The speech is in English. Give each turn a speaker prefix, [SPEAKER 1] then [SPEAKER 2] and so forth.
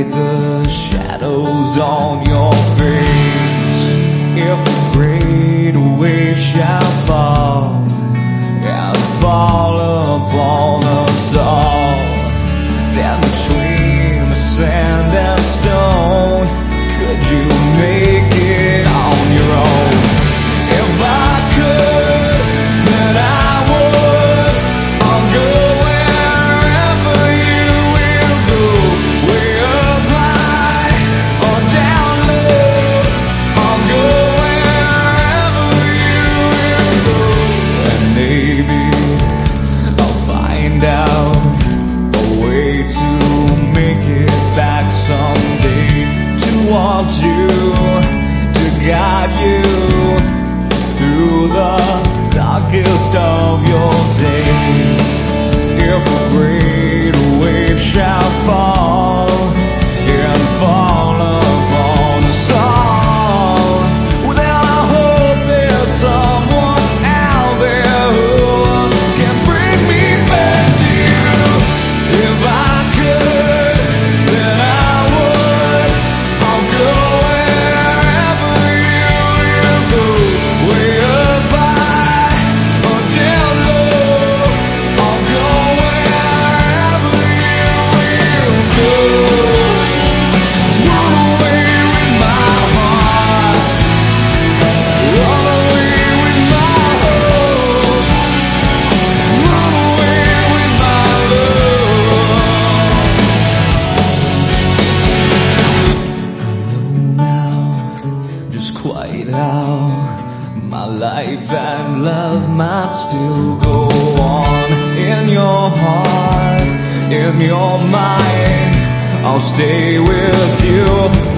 [SPEAKER 1] hide the shadows on your face. If the great wave shall fall and fall upon us all, then between the sand and stone, could you make it on your own? If I could, then I would. I'll go wherever you will go, way up high or down low. I'll go wherever you will go, and maybe I'll find out a way to make it back someday, to want you, to guide you through the darkest of your days. If a great wave shall fall and fall upon us all, well, then I hope there's someone out there who can bring me back to you. If I could, then I would. I'll go wherever you will go, way up high or down low. I'll go wherever you will go. Run away with my heart, run away with my hope, run away with my love. I know now just quite how my life and love might still go on. In your heart, in your mind, I'll stay with you.